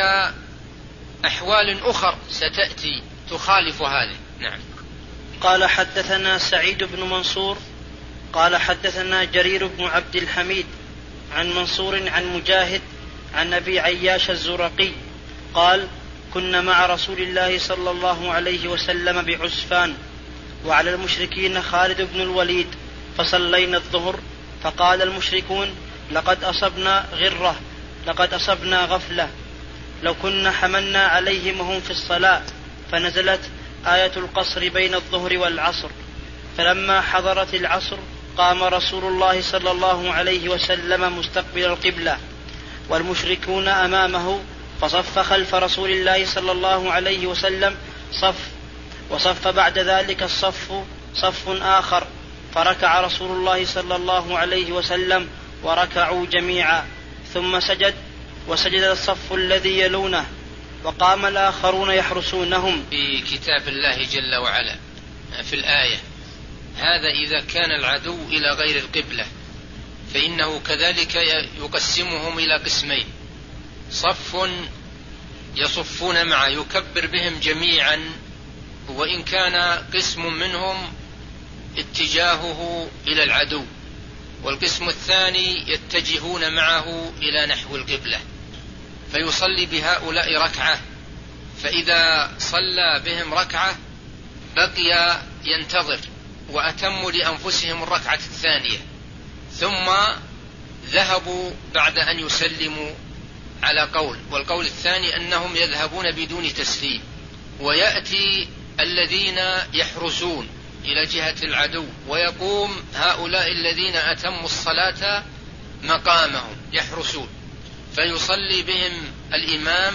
Speaker 2: أحوال أخر ستأتي تخالف هذه. نعم.
Speaker 1: قال حدثنا سعيد بن منصور قال حدثنا جرير بن عبد الحميد عن منصور عن مجاهد عن أبي عياش الزرقي قال كنا مع رسول الله صلى الله عليه وسلم بعسفان وعلى المشركين خالد بن الوليد، فصلينا الظهر، فقال المشركون لقد أصبنا غرة، لقد أصبنا غفلة، لو كنا حملنا عليهم وهم في الصلاة، فنزلت آية القصر بين الظهر والعصر. فلما حضرت العصر قام رسول الله صلى الله عليه وسلم مستقبل القبلة والمشركون أمامه، فصف خلف رسول الله صلى الله عليه وسلم صف، وصف بعد ذلك الصف صف آخر، فركع رسول الله صلى الله عليه وسلم وركعوا جميعا، ثم سجد وسجد الصف الذي يلونه، وقام الآخرون يحرسونهم.
Speaker 2: في كتاب الله جل وعلا في الآية هذا إذا كان العدو إلى غير القبلة، فإنه كذلك يقسمهم إلى قسمين: صف يصفون معه يكبر بهم جميعا، وإن كان قسم منهم اتجاهه إلى العدو، والقسم الثاني يتجهون معه إلى نحو القبلة، فيصلي بهؤلاء ركعة، فإذا صلى بهم ركعة بقي ينتظر وأتموا لأنفسهم الركعة الثانية، ثم ذهبوا بعد أن يسلموا على قول، والقول الثاني أنهم يذهبون بدون تسليم، ويأتي الذين يحرسون إلى جهة العدو، ويقوم هؤلاء الذين أتموا الصلاة مقامهم يحرسون، فيصلي بهم الإمام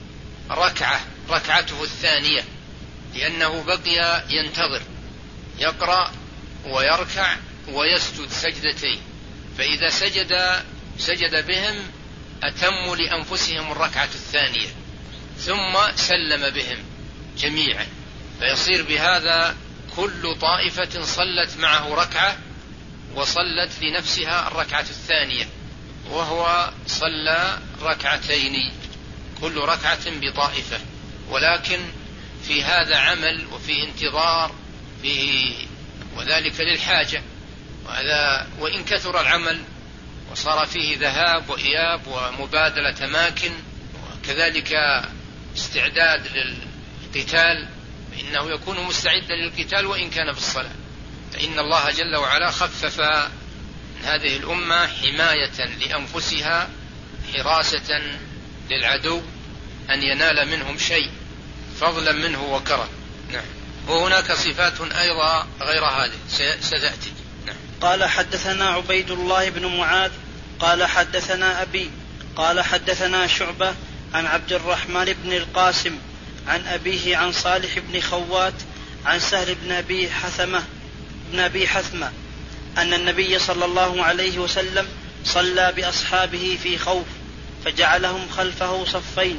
Speaker 2: ركعة ركعته الثانية، لأنه بقي ينتظر، يقرأ ويركع ويسجد سجدتين، فإذا سجد سجد بهم أتموا لأنفسهم الركعة الثانية، ثم سلم بهم جميعا، فيصير بهذا كل طائفة صلت معه ركعة وصلت لنفسها الركعة الثانية، وهو صلى ركعتين كل ركعة بطائفة، ولكن في هذا عمل وفي انتظار فيه، وذلك للحاجة، وهذا وإن كثر العمل وصار فيه ذهاب وإياب ومبادلة أماكن وكذلك استعداد للقتال، فإنه يكون مستعدا للقتال وإن كان في الصلاة، فإن الله جل وعلا خفف من هذه الأمة حماية لأنفسها، حراسة للعدو أن ينال منهم شيء فضلا منه وكرم. نعم. وهناك صفات أيضا غير هذه ستأتي. نعم.
Speaker 1: قال حدثنا عبيد الله بن معاذ قال حدثنا أبي قال حدثنا شعبة عن عبد الرحمن بن القاسم عن أبيه عن صالح بن خوات عن سهل بن أبي حثمة بن أبي حثمة أن النبي صلى الله عليه وسلم صلى بأصحابه في خوف، فجعلهم خلفه صفين،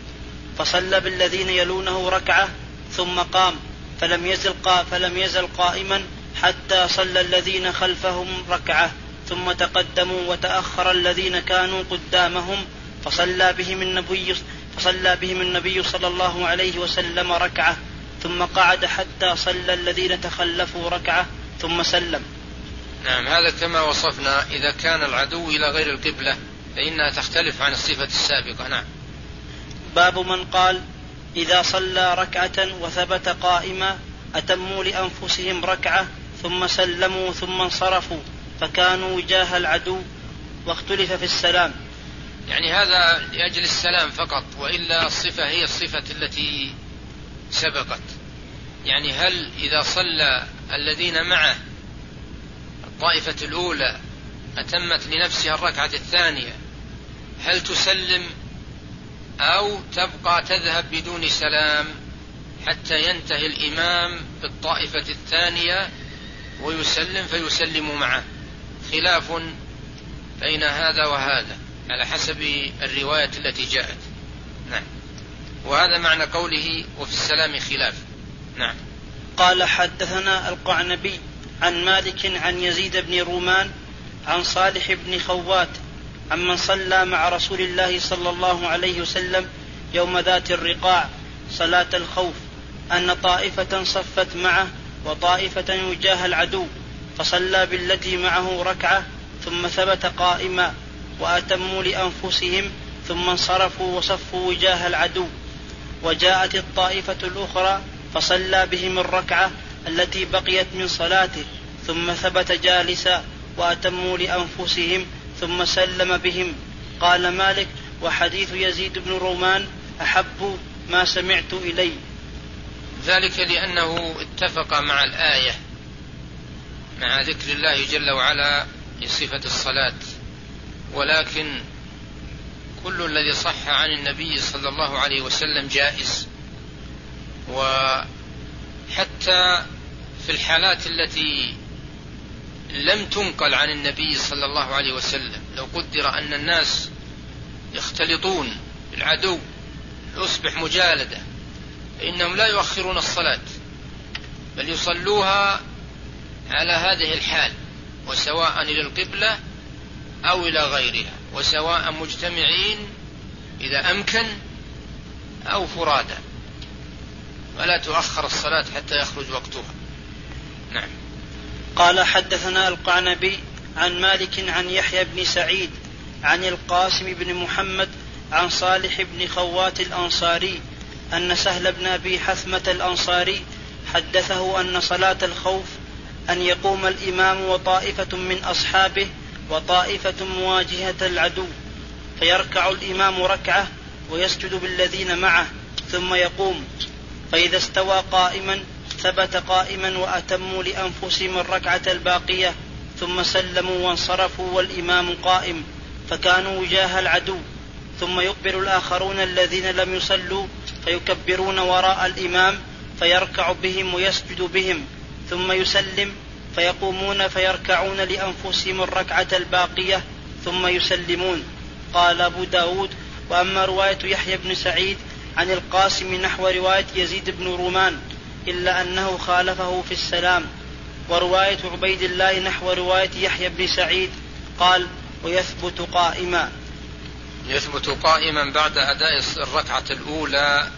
Speaker 1: فصلى بالذين يلونه ركعة، ثم قام فلم يزل, قا فلم يزل قائما حتى صلى الذين خلفهم ركعة، ثم تقدموا وتأخر الذين كانوا قدامهم، فصلى بهم النبي فصلى بهم النبي صلى الله عليه وسلم ركعة، ثم قعد حتى صلى الذين تخلفوا ركعة، ثم سلم.
Speaker 2: نعم. هذا كما وصفنا إذا كان العدو إلى غير القبلة فإنها تختلف عن الصفة السابقة. نعم.
Speaker 1: باب من قال إذا صلى ركعة وثبت قائما أتموا لأنفسهم ركعة ثم سلموا ثم انصرفوا فكانوا وجاه العدو، واختلف في السلام.
Speaker 2: يعني هذا لأجل السلام فقط، وإلا الصفة هي الصفة التي سبقت. يعني هل إذا صلى الذين معه الطائفة الأولى أتمت لنفسها الركعة الثانية هل تسلم أو تبقى تذهب بدون سلام حتى ينتهي الإمام بالطائفة الثانية ويسلم فيسلم معه، خلاف بين هذا وهذا على حسب الرواية التي جاءت. نعم. وهذا معنى قوله وفي السلام خلاف. نعم.
Speaker 1: قال حدثنا القعنبي عن مالك عن يزيد بن رومان عن صالح بن خوات عمن صلى مع رسول الله صلى الله عليه وسلم يوم ذات الرقاع صلاة الخوف أن طائفة صفت معه وطائفة وجاه العدو، فصلى بالتي معه ركعة ثم ثبت قائما وأتموا لأنفسهم ثم انصرفوا وصفوا وجاه العدو. وجاءت الطائفة الأخرى فصلى بهم الركعة التي بقيت من صلاته ثم ثبت جالسا وأتموا لأنفسهم ثم سلم بهم. قال مالك: وحديث يزيد بن رومان أحب ما سمعت إلي.
Speaker 2: ذلك لأنه اتفق مع الآية مع ذكر الله جل وعلا لصفة الصلاة، ولكن كل الذي صح عن النبي صلى الله عليه وسلم جائز. وحتى في الحالات التي لم تنقل عن النبي صلى الله عليه وسلم، لو قدر أن الناس يختلطون بالعدو يصبح مجالدة، فإنهم لا يؤخرون الصلاة بل يصلوها على هذه الحال، وسواء إلى القبلة أو إلى غيرها، وسواء مجتمعين إذا أمكن أو فرادا، ولا تؤخر الصلاة حتى يخرج وقتها. نعم.
Speaker 1: قال حدثنا القعنبي عن مالك عن يحيى بن سعيد عن القاسم بن محمد عن صالح بن خوات الأنصاري أن سهل بن أبي حثمة الأنصاري حدثه أن صلاة الخوف أن يقوم الإمام وطائفة من أصحابه وطائفة مواجهة العدو، فيركع الإمام ركعة ويسجد بالذين معه ثم يقوم، فإذا استوى قائما ثبت قائما وأتموا لأنفسهم الركعة الباقية ثم سلموا وانصرفوا والإمام قائم، فكانوا وجاه العدو. ثم يقبل الآخرون الذين لم يصلوا فيكبرون وراء الإمام فيركع بهم ويسجد بهم ثم يسلم، فيقومون فيركعون لأنفسهم الركعة الباقية ثم يسلمون. قال أبو داود: وأما رواية يحيى بن سعيد عن القاسم نحو رواية يزيد بن رومان إلا أنه خالفه في السلام. ورواية عبيد الله نحو رواية يحيى بن سعيد قال: ويثبت قائما.
Speaker 2: يثبت قائما بعد أداء الركعة الأولى،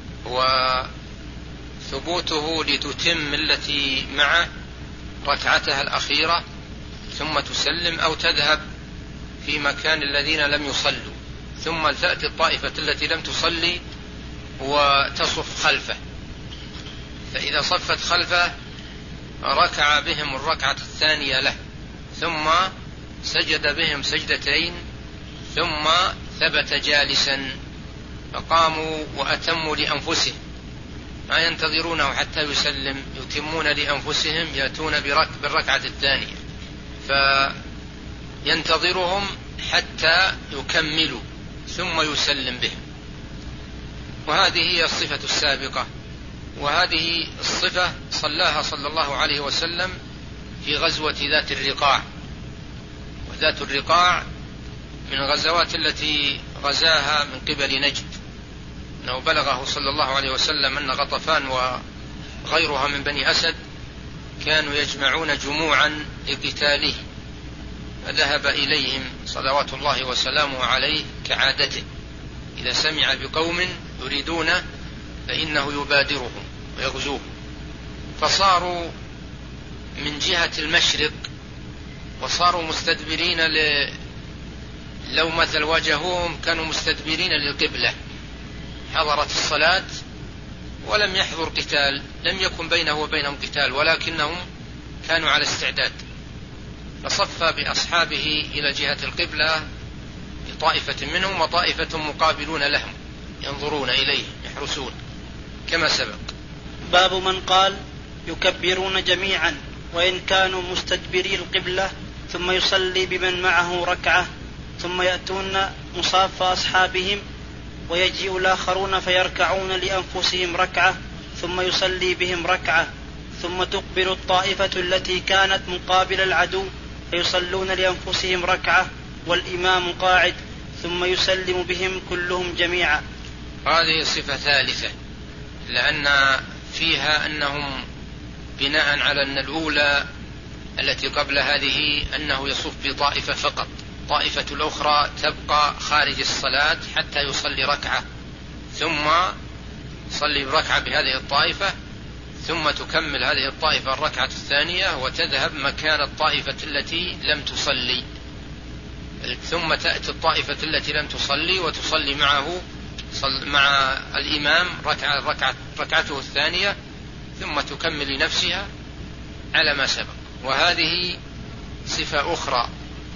Speaker 2: وثبوته لتتم التي معه ركعتها الأخيرة ثم تسلم أو تذهب في مكان الذين لم يصلوا، ثم تأتي الطائفة التي لم تصلي وتصف خلفه، فإذا صفت خلفه ركع بهم الركعة الثانية له ثم سجد بهم سجدتين ثم ثبت جالسا، فقاموا وأتموا لأنفسهم، ما ينتظرونه حتى يسلم، يتمون لأنفسهم، يأتون بالركعة الثانية فينتظرهم حتى يكملوا ثم يسلم بهم. وهذه هي الصفة السابقة، وهذه الصفة صلاها صلى الله عليه وسلم في غزوة ذات الرقاع. وذات الرقاع من الغزوات التي غزاها من قبل نجد، أنه بلغه صلى الله عليه وسلم أن غطفان وغيرها من بني أسد كانوا يجمعون جموعا لقتاله، فذهب إليهم صلوات الله وسلامه عليه كعادته، إذا سمع بقوم يريدونه فإنه يبادرهم ويغزوهم، فصاروا من جهة المشرق وصاروا مستدبرين ل... لو مثل واجهوهم كانوا مستدبرين للقبلة، حضرت الصلاة ولم يحضر قتال، لم يكن بينه وبينهم قتال، ولكنهم كانوا على استعداد، فصف بأصحابه إلى جهة القبلة بطائفة منهم وطائفة مقابلون لهم ينظرون إليه يحرسون كما سبق.
Speaker 1: باب من قال يكبرون جميعا وإن كانوا مستدبري القبلة ثم يصلي بمن معه ركعة ثم يأتون مصاف أصحابهم ويجيء الآخرون فيركعون لأنفسهم ركعة ثم يصلي بهم ركعة ثم تقبل الطائفة التي كانت مقابل العدو فيصلون لأنفسهم ركعة والإمام قاعد ثم يسلم بهم كلهم جميعا.
Speaker 2: هذه صفة ثالثة، لأن فيها أنهم بناء على أن الأولى التي قبل هذه أنه يصف بطائفة فقط، طائفة الأخرى تبقى خارج الصلاة حتى يصلي ركعة ثم يصلي بركعة بهذه الطائفة، ثم تكمل هذه الطائفة الركعة الثانية وتذهب مكان الطائفة التي لم تصلي، ثم تأتي الطائفة التي لم تصلي وتصلي معه مع الإمام ركعة ركعة ركعته الثانية ثم تكمل لنفسها على ما سبق. وهذه صفة أخرى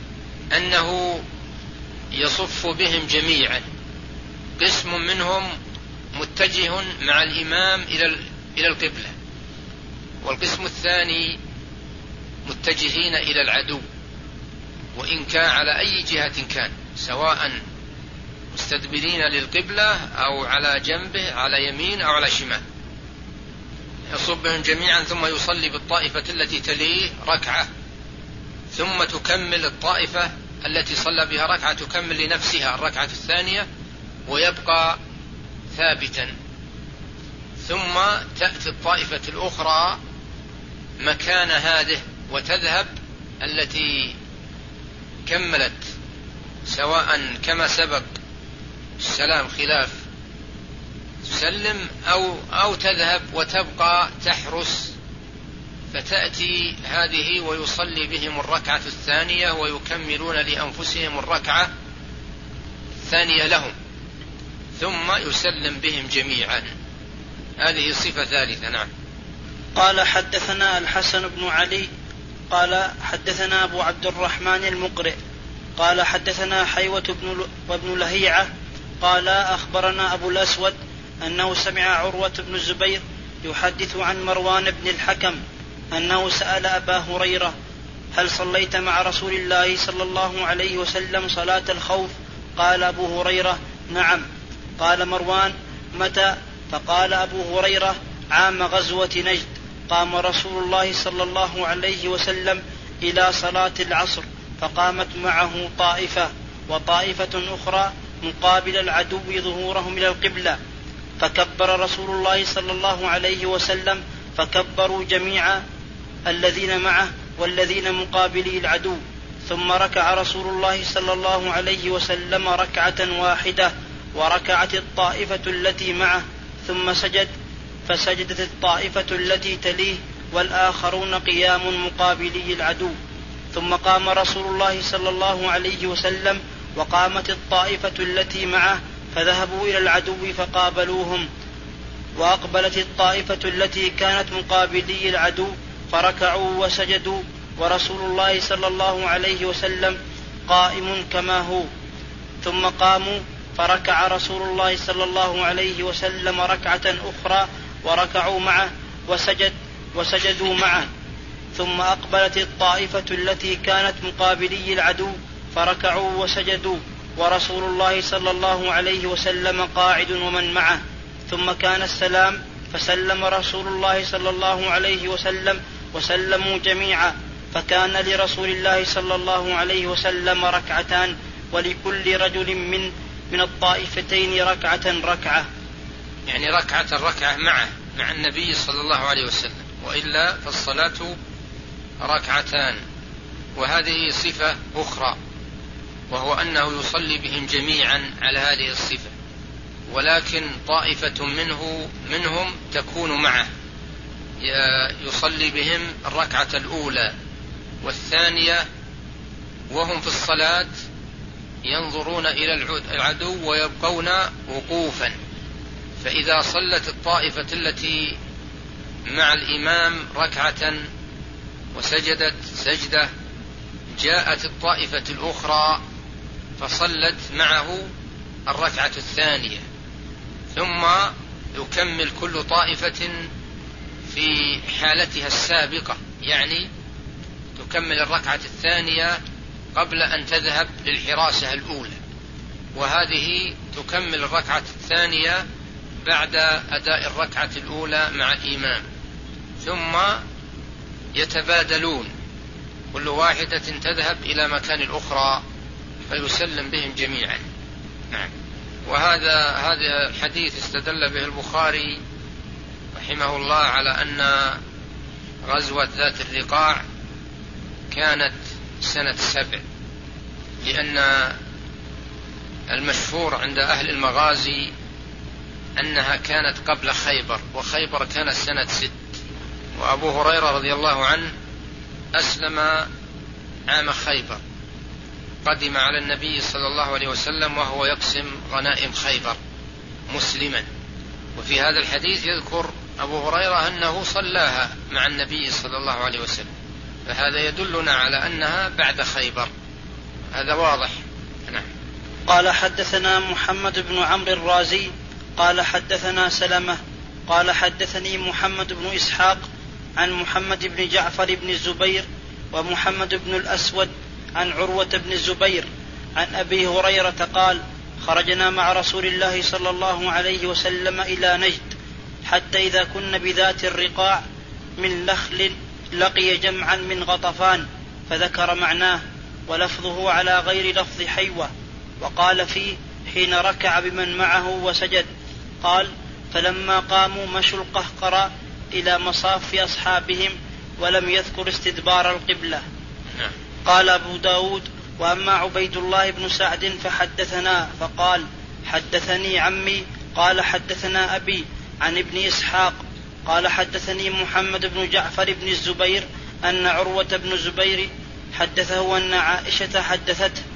Speaker 2: أنه يصف بهم جميعا، قسم منهم متجه مع الإمام إلى القبلة، والقسم الثاني متجهين إلى العدو، وإن كان على أي جهة كان، سواء مستدبرين للقبلة أو على جنبه على يمين أو على شمال، يصب بهم جميعا ثم يصلي بالطائفة التي تليه ركعة، ثم تكمل الطائفة التي صلى بها ركعة تكمل لنفسها الركعة الثانية ويبقى ثابتا، ثم تأتي الطائفة الأخرى مكان هذه وتذهب التي كملت، سواء كما سبق السلام خلاف تسلم أو, أو تذهب وتبقى تحرس، فتأتي هذه ويصلي بهم الركعة الثانية ويكملون لأنفسهم الركعة الثانية لهم ثم يسلم بهم جميعا. هذه صفة ثالثة. نعم.
Speaker 1: قال حدثنا الحسن بن علي قال حدثنا أبو عبد الرحمن المقرئ قال حدثنا حيوة بن لهيعة قال أخبرنا أبو الأسود أنه سمع عروة بن الزبير يحدث عن مروان بن الحكم أنه سأل أبا هريرة هل صليت مع رسول الله صلى الله عليه وسلم صلاة الخوف؟ قال أبو هريرة نعم. قال مروان متى؟ فقال أبو هريرة عام غزوة نجد قام رسول الله صلى الله عليه وسلم إلى صلاة العصر فقامت معه طائفة وطائفة أخرى مقابل العدو ظهورهم إلى القبلة، فكبر رسول الله صلى الله عليه وسلم فكبروا جميعا الذين معه والذين مقابلي العدو، ثم ركع رسول الله صلى الله عليه وسلم ركعة واحدة وركعت الطائفة التي معه ثم سجد، فسجدت الطائفة التي تليه والآخرون قيام مقابلي العدو، ثم قام رسول الله صلى الله عليه وسلم وقامت الطائفة التي معه فذهبوا إلى العدو فقابلوهم، وأقبلت الطائفة التي كانت مقابلي العدو فركعوا وسجدوا ورسول الله صلى الله عليه وسلم قائم كما هو، ثم قاموا فركع رسول الله صلى الله عليه وسلم ركعة أخرى وركعوا معه وسجد وسجدوا معه، ثم أقبلت الطائفة التي كانت مقابلي العدو فركعوا وسجدوا ورسول الله صلى الله عليه وسلم قاعد ومن معه، ثم كان السلام فسلم رسول الله صلى الله عليه وسلم وسلموا جميعا، فكان لرسول الله صلى الله عليه وسلم ركعتان ولكل رجل من من الطائفتين ركعة ركعة،
Speaker 2: يعني ركعة ركعة معه مع النبي صلى الله عليه وسلم، وإلا فالصلاة ركعتان. وهذه صفة أخرى وهو أنه يصلي بهم جميعا على هذه الصفة، ولكن طائفة منه منهم تكون معه يصلي بهم الركعة الأولى والثانية وهم في الصلاة ينظرون إلى العدو ويبقون وقوفا، فإذا صلت الطائفة التي مع الإمام ركعة وسجدت سجدة جاءت الطائفة الأخرى فصلت معه الركعة الثانية، ثم يكمل كل طائفة في حالتها السابقة، يعني تكمل الركعة الثانية قبل أن تذهب للحراسة الأولى، وهذه تكمل الركعة الثانية بعد أداء الركعة الأولى مع الإمام، ثم يتبادلون، كل واحدة تذهب إلى مكان الأخرى فيسلم بهم جميعا. نعم. وهذا هذا الحديث استدل به البخاري رحمه الله على أن غزوة ذات الرقاع كانت سنة سبع، لأن المشهور عند أهل المغازي أنها كانت قبل خيبر، وخيبر كانت سنة ست. وأبو هريرة رضي الله عنه أسلم عام خيبر، قدم على النبي صلى الله عليه وسلم وهو يقسم غنائم خيبر مسلما. وفي هذا الحديث يذكر أبو هريرة أنه صلاها مع النبي صلى الله عليه وسلم، فهذا يدلنا على أنها بعد خيبر، هذا واضح. نعم.
Speaker 1: قال حدثنا محمد بن عمرو الرازي قال حدثنا سلمة قال حدثني محمد بن إسحاق عن محمد بن جعفر بن الزبير ومحمد بن الأسود عن عروة بن الزبير عن أبي هريرة قال: خرجنا مع رسول الله صلى الله عليه وسلم إلى نجد، حتى إذا كنا بذات الرقاع من لخل لقي جمعا من غطفان، فذكر معناه ولفظه على غير لفظ حيوة. وقال فيه: حين ركع بمن معه وسجد. قال: فلما قاموا مشوا القهقرى إلى مصاف أصحابهم، ولم يذكر استدبار القبلة. قال أبو داود: وأما عبيد الله بن سعد فحدثنا فقال: حدثني عمي قال حدثنا أبي عن ابن إسحاق قال حدثني محمد بن جعفر بن الزبير أن عروة بن الزبير حدثه أن عائشة حدثته